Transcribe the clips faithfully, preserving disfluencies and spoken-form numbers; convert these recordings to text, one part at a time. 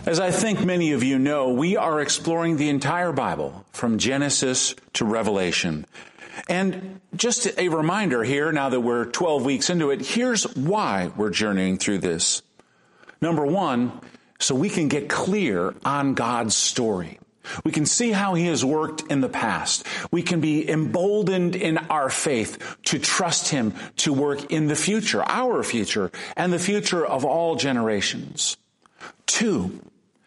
As I think many of you know, we are exploring the entire Bible from Genesis to Revelation. And just a reminder here, now that we're twelve weeks into it, here's why we're journeying through this. Number one, so we can get clear on God's story. We can see how he has worked in the past. We can be emboldened in our faith to trust him to work in the future, our future, and the future of all generations. Two,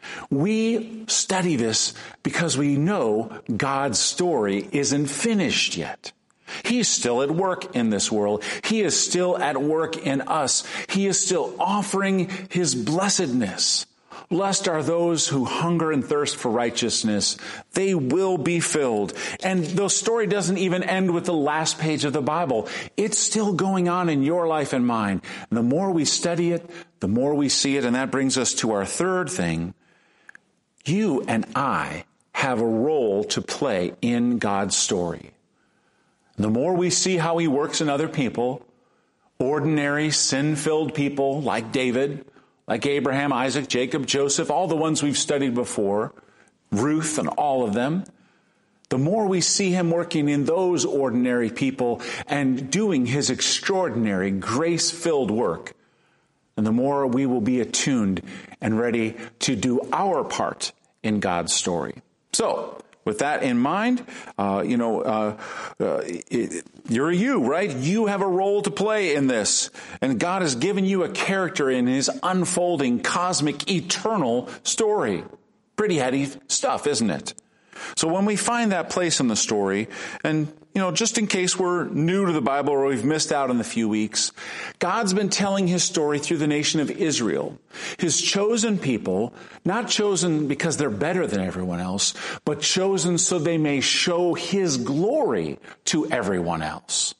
we study this because we know God's story isn't finished yet. He's still at work in this world. He is still at work in us. He is still offering his blessedness. Blessed are those who hunger and thirst for righteousness. They will be filled. And the story doesn't even end with the last page of the Bible. It's still going on in your life and mine. And the more we study it, the more we see it. And that brings us to our third thing. You and I have a role to play in God's story. The more we see how he works in other people, ordinary sin-filled people like David, like Abraham, Isaac, Jacob, Joseph, all the ones we've studied before, Ruth and all of them, the more we see him working in those ordinary people and doing his extraordinary grace-filled work, and the more we will be attuned and ready to do our part in God's story. So, with that in mind, uh, you know, uh, uh, it, you're a you, right? You have a role to play in this. And God has given you a character in his unfolding, cosmic, eternal story. Pretty heady stuff, isn't it? So when we find that place in the story, and, you know, just in case we're new to the Bible or we've missed out on the few weeks, God's been telling his story through the nation of Israel, his chosen people, not chosen because they're better than everyone else, but chosen so they may show his glory to everyone else.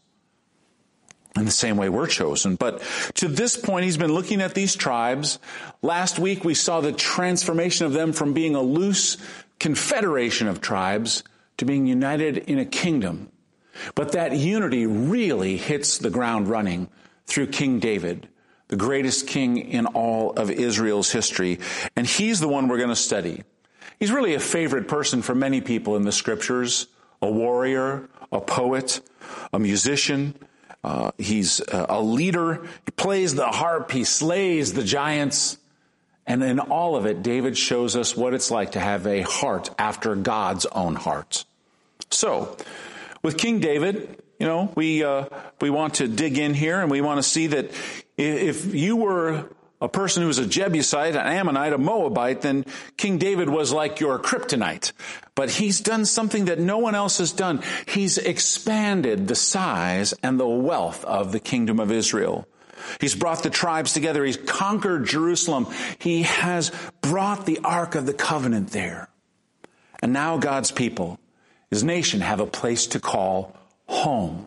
In the same way we're chosen. But to this point, he's been looking at these tribes. Last week, we saw the transformation of them from being a loose confederation of tribes to being united in a kingdom. But that unity really hits the ground running through King David, the greatest king in all of Israel's history. And he's the one we're going to study. He's really a favorite person for many people in the scriptures, a warrior, a poet, a musician. Uh, he's a leader. He plays the harp. He slays the giants. And in all of it, David shows us what it's like to have a heart after God's own heart. So, with King David, you know, we uh, we want to dig in here, and we want to see that if you were a person who was a Jebusite, an Ammonite, a Moabite, then King David was like your kryptonite. But he's done something that no one else has done. He's expanded the size and the wealth of the kingdom of Israel. He's brought the tribes together. He's conquered Jerusalem. He has brought the Ark of the Covenant there. And now God's people, his nation, have a place to call home.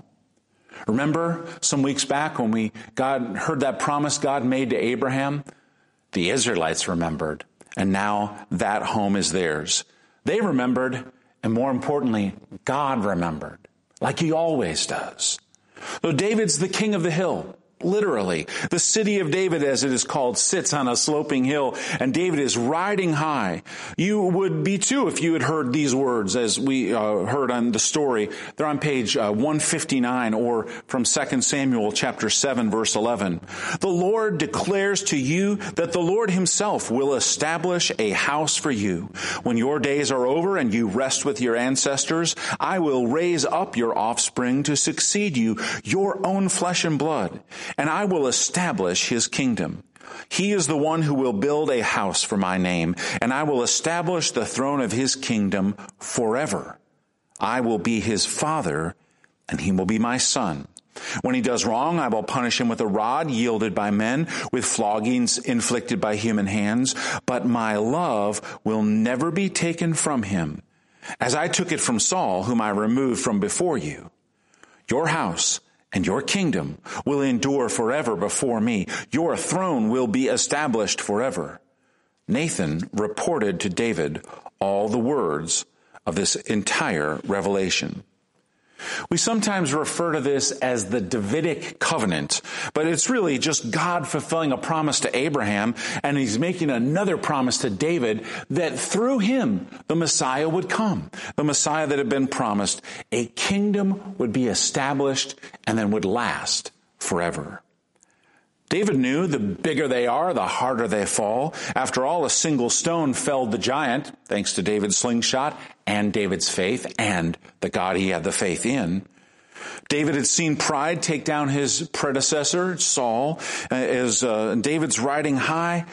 Remember some weeks back when we God heard that promise God made to Abraham? The Israelites remembered, and now that home is theirs. They remembered, and more importantly, God remembered, like he always does. So David's the king of the hill. Literally, the city of David, as it is called, sits on a sloping hill, and David is riding high. You would be too if you had heard these words, as we uh, heard on the story. They're on page uh, one fifty-nine, or from Second Samuel chapter seven, verse eleven. The Lord declares to you that the Lord himself will establish a house for you. When your days are over and you rest with your ancestors, I will raise up your offspring to succeed you, your own flesh and blood. And I will establish his kingdom. He is the one who will build a house for my name, and I will establish the throne of his kingdom forever. I will be his father, and he will be my son. When he does wrong, I will punish him with a rod yielded by men, with floggings inflicted by human hands. But my love will never be taken from him, as I took it from Saul, whom I removed from before you. Your house and your kingdom will endure forever before me. Your throne will be established forever. Nathan reported to David all the words of this entire revelation. We sometimes refer to this as the Davidic covenant, but it's really just God fulfilling a promise to Abraham, and he's making another promise to David that through him the Messiah would come, the Messiah that had been promised. A kingdom would be established and then would last forever. David knew the bigger they are, the harder they fall. After all, a single stone felled the giant, thanks to David's slingshot and David's faith and the God he had the faith in. David had seen pride take down his predecessor, Saul, as uh, David's riding high.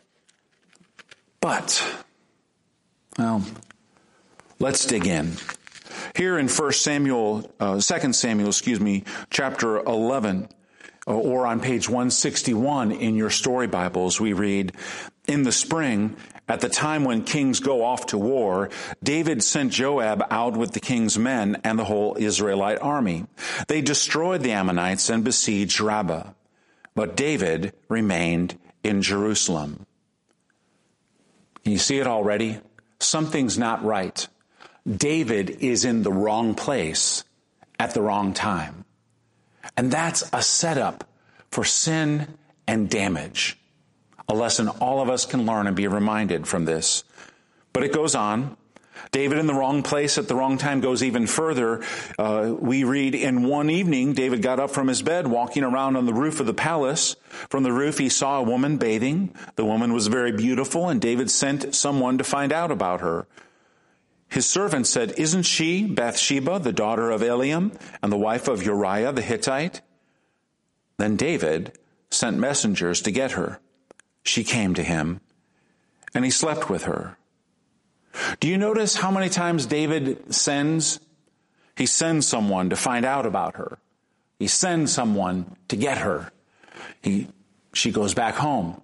But, well, let's dig in. Here in First Samuel, uh, Second Samuel, excuse me, chapter eleven, or on page one sixty-one in your story Bibles, we read, "In the spring, at the time when kings go off to war, David sent Joab out with the king's men and the whole Israelite army. They destroyed the Ammonites and besieged Rabbah. But David remained in Jerusalem." Can you see it already? Something's not right. David is in the wrong place at the wrong time. And that's a setup for sin and damage. A lesson all of us can learn and be reminded from this. But it goes on. David in the wrong place at the wrong time goes even further. Uh, we read, "In one evening, David got up from his bed, walking around on the roof of the palace. From the roof, he saw a woman bathing. The woman was very beautiful, and David sent someone to find out about her. His servant said, 'Isn't she Bathsheba, the daughter of Eliam, and the wife of Uriah the Hittite?' Then David sent messengers to get her. She came to him, and he slept with her." Do you notice how many times David sends? He sends someone to find out about her. He sends someone to get her. He, she goes back home.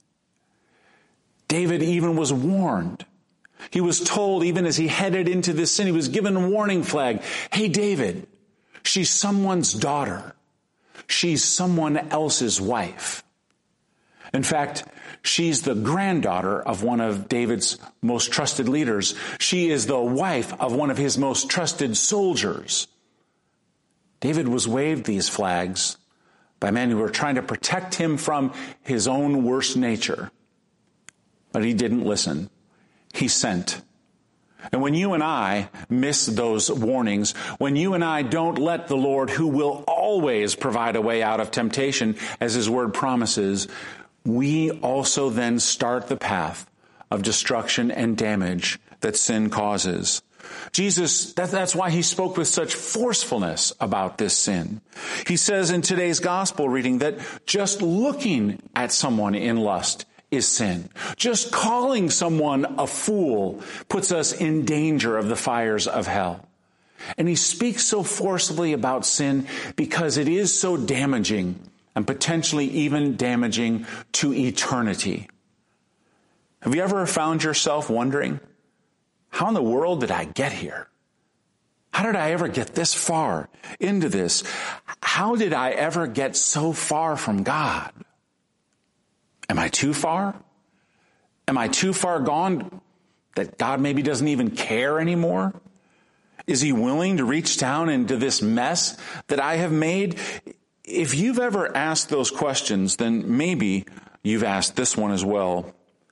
David even was warned. He was told, even as he headed into this sin, he was given a warning flag. "Hey, David, she's someone's daughter. She's someone else's wife." In fact, she's the granddaughter of one of David's most trusted leaders. She is the wife of one of his most trusted soldiers. David was waved these flags by men who were trying to protect him from his own worst nature. But he didn't listen. He sent. And when you and I miss those warnings, when you and I don't let the Lord, who will always provide a way out of temptation, as his word promises, we also then start the path of destruction and damage that sin causes. Jesus, that, that's why he spoke with such forcefulness about this sin. He says in today's gospel reading that just looking at someone in lust is sin. Just calling someone a fool puts us in danger of the fires of hell. And he speaks so forcibly about sin because it is so damaging and potentially even damaging to eternity. Have you ever found yourself wondering, how in the world did I get here? How did I ever get this far into this? How did I ever get so far from God? Am I too far? Am I too far gone that God maybe doesn't even care anymore? Is he willing to reach down into this mess that I have made? If you've ever asked those questions, then maybe you've asked this one as well.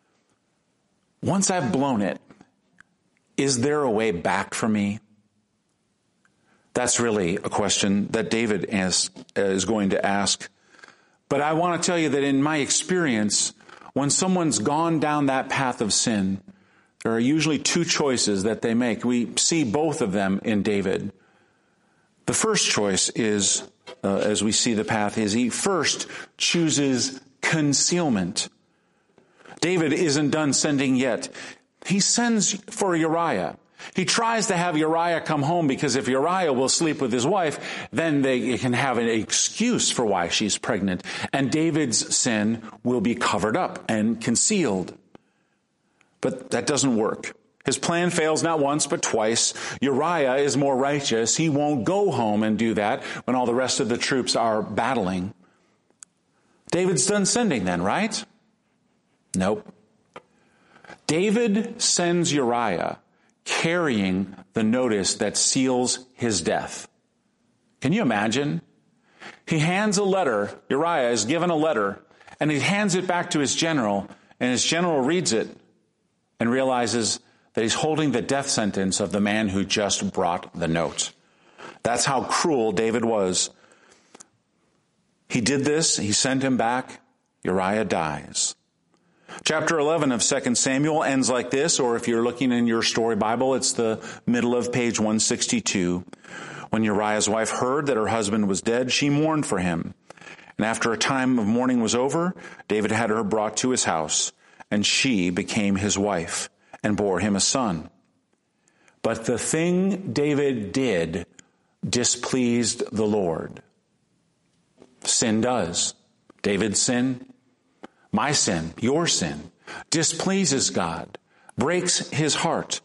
Once I've blown it, is there a way back for me? That's really a question that David is, is going to ask. But I want to tell you that in my experience, when someone's gone down that path of sin, there are usually two choices that they make. We see both of them in David. The first choice is, uh, as we see the path, is he first chooses concealment. David isn't done sending yet. He sends for Uriah. He tries to have Uriah come home because if Uriah will sleep with his wife, then they can have an excuse for why she's pregnant. And David's sin will be covered up and concealed. But that doesn't work. His plan fails not once, but twice. Uriah is more righteous. He won't go home and do that when all the rest of the troops are battling. David's done sending then, right? Nope. David sends Uriah carrying the notice that seals his death. Can you imagine? He hands a letter, Uriah is given a letter, and he hands it back to his general, and his general reads it and realizes that he's holding the death sentence of the man who just brought the note. That's how cruel David was. He did this, he sent him back, Uriah dies. Chapter eleven of Second Samuel ends like this, or if you're looking in your story Bible, it's the middle of page one sixty-two. When Uriah's wife heard that her husband was dead, she mourned for him. And after a time of mourning was over, David had her brought to his house, and she became his wife and bore him a son. But the thing David did displeased the Lord. Sin does. David's sin, my sin, your sin, displeases God, breaks his heart.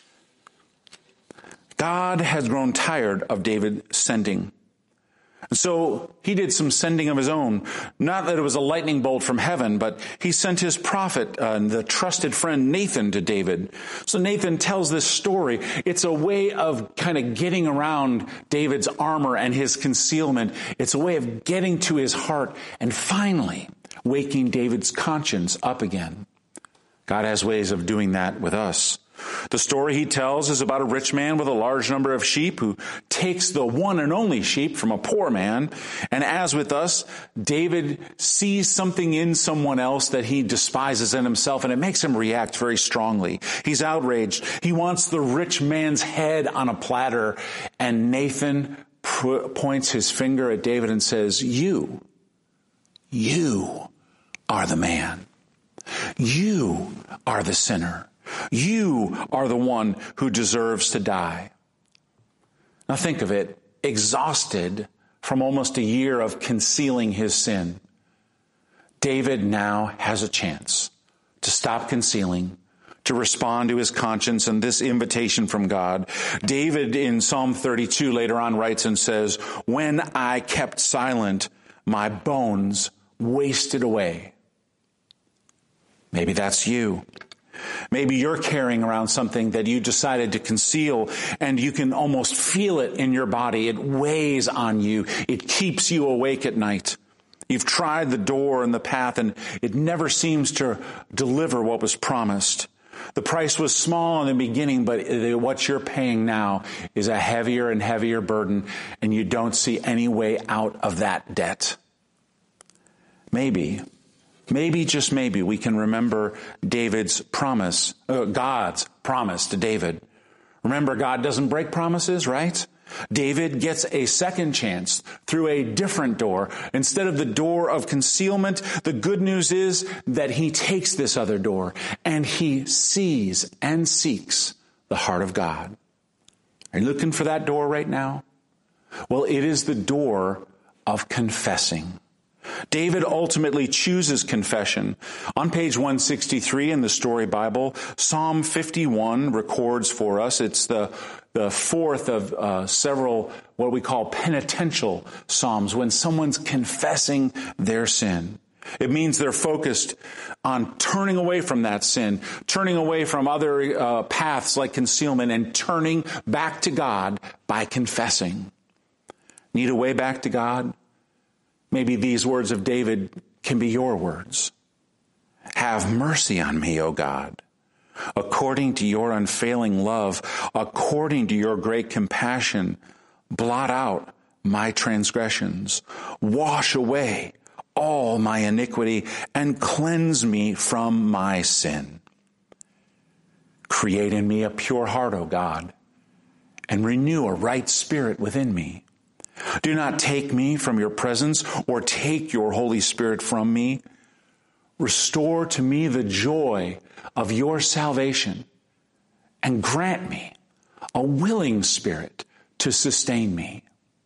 God has grown tired of David sending. So he did some sending of his own. Not that it was a lightning bolt from heaven, but he sent his prophet, uh, the trusted friend Nathan, to David. So Nathan tells this story. It's a way of kind of getting around David's armor and his concealment. It's a way of getting to his heart and finally waking David's conscience up again. God has ways of doing that with us. The story he tells is about a rich man with a large number of sheep who takes the one and only sheep from a poor man. And as with us, David sees something in someone else that he despises in himself, and it makes him react very strongly. He's outraged. He wants the rich man's head on a platter. And Nathan pr- points his finger at David and says, you, you are the man. You are the sinner. You are the one who deserves to die. Now think of it, exhausted from almost a year of concealing his sin. David now has a chance to stop concealing, to respond to his conscience and this invitation from God. David in Psalm thirty-two later on writes and says, when I kept silent, my bones wasted away. Maybe that's you. Maybe you're carrying around something that you decided to conceal, and you can almost feel it in your body. It weighs on you. It keeps you awake at night. You've tried the door and the path, and it never seems to deliver what was promised. The price was small in the beginning, but what you're paying now is a heavier and heavier burden, and you don't see any way out of that debt. Maybe Maybe, just maybe, we can remember David's promise, uh, God's promise to David. Remember, God doesn't break promises, right? David gets a second chance through a different door. Instead of the door of concealment, the good news is that he takes this other door and he sees and seeks the heart of God. Are you looking for that door right now? Well, it is the door of confessing. David ultimately chooses confession. On page one sixty-three in the Story Bible, Psalm fifty-one records for us, it's the, the fourth of uh, several what we call penitential psalms, when someone's confessing their sin. It means they're focused on turning away from that sin, turning away from other uh, paths like concealment, and turning back to God by confessing. Need a way back to God? Maybe these words of David can be your words. Have mercy on me, O God, according to your unfailing love, according to your great compassion. Blot out my transgressions, wash away all my iniquity, and cleanse me from my sin. Create in me a pure heart, O God, and renew a right spirit within me. Do not take me from your presence or take your Holy Spirit from me. Restore to me the joy of your salvation and grant me a willing spirit to sustain me.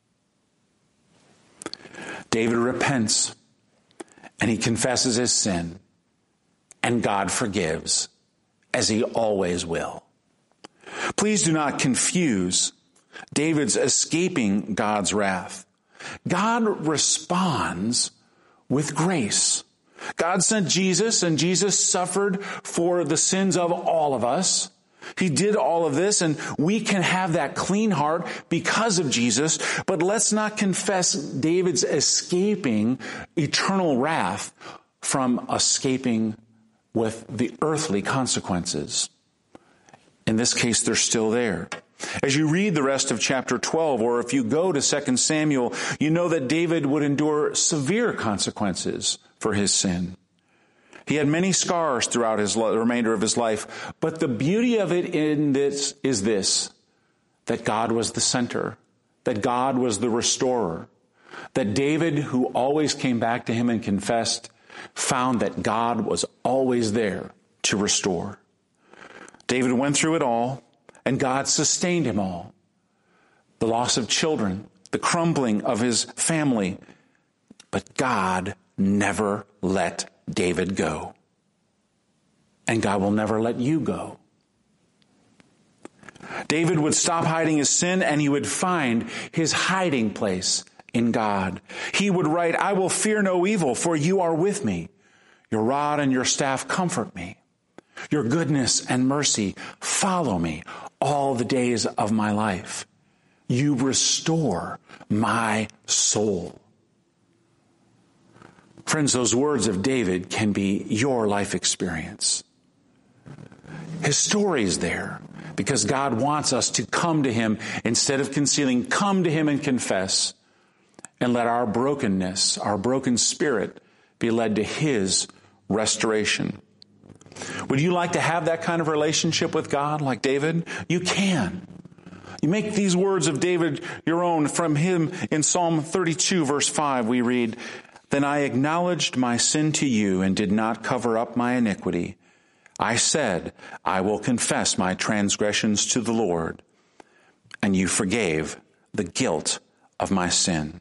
David repents and he confesses his sin, and God forgives, as he always will. Please do not confuse David's escaping God's wrath. God responds with grace. God sent Jesus, and Jesus suffered for the sins of all of us. He did all of this, and we can have that clean heart because of Jesus. But let's not confess David's escaping eternal wrath from escaping with the earthly consequences. In this case, they're still there. As you read the rest of chapter twelve, or if you go to Second Samuel, you know that David would endure severe consequences for his sin. He had many scars throughout his the remainder of his life, but the beauty of it in this is this, that God was the center, that God was the restorer, that David, who always came back to him and confessed, found that God was always there to restore. David went through it all, and God sustained him all. The loss of children, the crumbling of his family, but God never let David go. And God will never let you go. David would stop hiding his sin, and he would find his hiding place in God. He would write, "I will fear no evil, for you are with me. Your rod and your staff comfort me. Your goodness and mercy follow me all the days of my life. You restore my soul." Friends, those words of David can be your life experience. His story is there because God wants us to come to him instead of concealing. Come to him and confess, and let our brokenness, our broken spirit, be led to his restoration. Would you like to have that kind of relationship with God like David? You can. You make these words of David your own. From him in Psalm thirty-two, verse five, we read, "Then I acknowledged my sin to you and did not cover up my iniquity. I said, I will confess my transgressions to the Lord, and you forgave the guilt of my sin."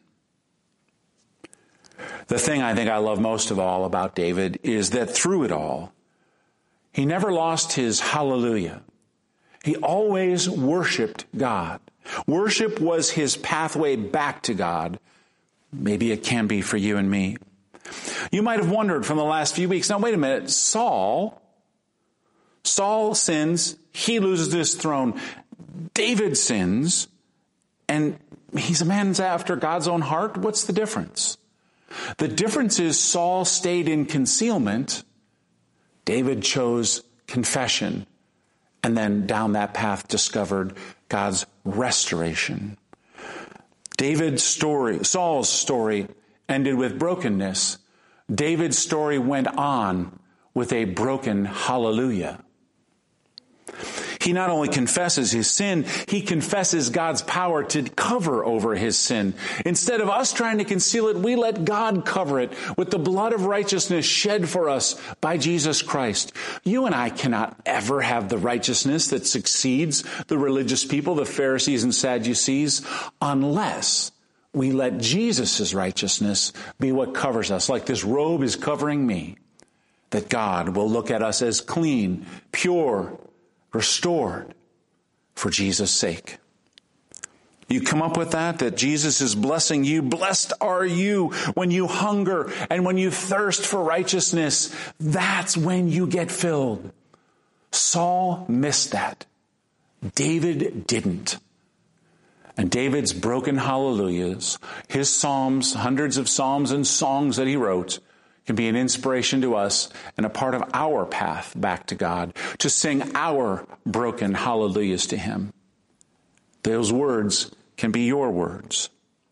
The thing I think I love most of all about David is that through it all, he never lost his hallelujah. He always worshiped God. Worship was his pathway back to God. Maybe it can be for you and me. You might have wondered from the last few weeks, now wait a minute, Saul, Saul sins, he loses his throne. David sins, and he's a man after God's own heart. What's the difference? The difference is Saul stayed in concealment. David chose confession, and then down that path discovered God's restoration. David's story, Saul's story ended with brokenness. David's story went on with a broken hallelujah. He not only confesses his sin, he confesses God's power to cover over his sin. Instead of us trying to conceal it, we let God cover it with the blood of righteousness shed for us by Jesus Christ. You and I cannot ever have the righteousness that succeeds the religious people, the Pharisees and Sadducees, unless we let Jesus' righteousness be what covers us, like this robe is covering me, that God will look at us as clean, pure, restored for Jesus' sake. You come up with that, that Jesus is blessing you. Blessed are you when you hunger and when you thirst for righteousness. That's when you get filled. Saul missed that. David didn't. And David's broken hallelujahs, his psalms, hundreds of psalms and songs that he wrote, can be an inspiration to us and a part of our path back to God, to sing our broken hallelujahs to him. Those words can be your words.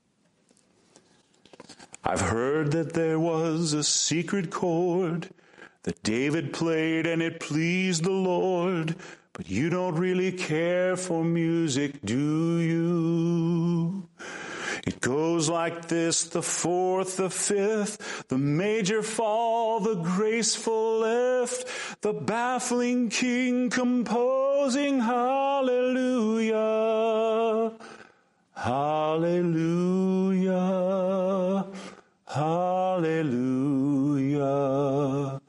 I've heard that there was a secret chord that David played and it pleased the Lord, but you don't really care for music, do you? It goes like this, the fourth, the fifth, the major fall, the graceful lift, the baffling king composing hallelujah, hallelujah, hallelujah,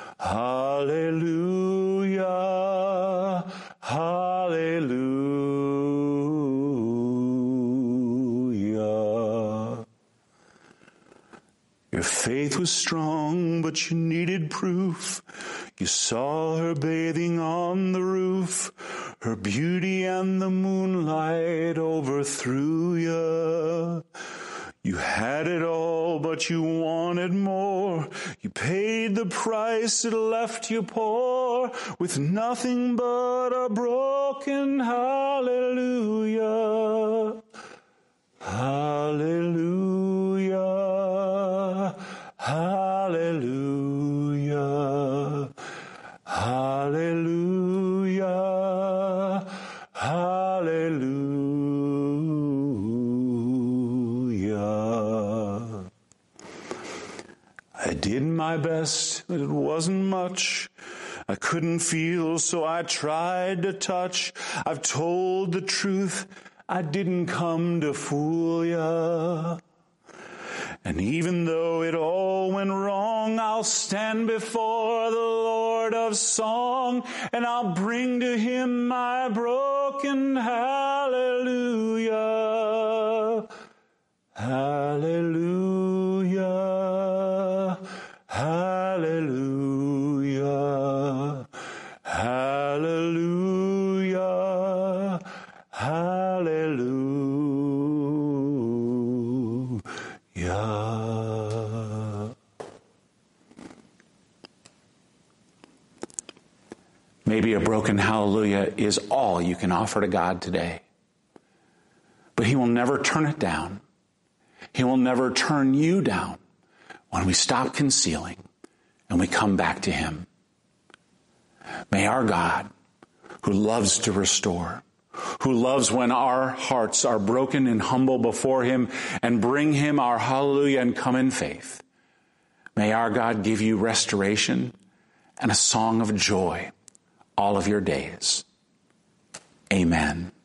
hallelujah, hallelujah. Your faith was strong, but you needed proof. You saw her bathing on the roof, Her beauty and the moonlight overthrew you. You had it all, but you wanted more. You paid the price, it left you poor, with nothing but a broken hallelujah. Hallelujah. Hallelujah. Hallelujah. Hallelujah. I did my best, but it wasn't much. I couldn't feel, so I tried to touch. I've told the truth, I didn't come to fool ya. And even though it all went wrong, I'll stand before the Lord of song, and I'll bring to him my broken hallelujah. Hallelujah. Hallelujah. Hallelujah. Hallelujah. Maybe a broken hallelujah is all you can offer to God today. But he will never turn it down. He will never turn you down when we stop concealing and we come back to him. May our God, who loves to restore, who loves when our hearts are broken and humble before him, and bring him our hallelujah and come in faith, may our God give you restoration and a song of joy all of your days. Amen.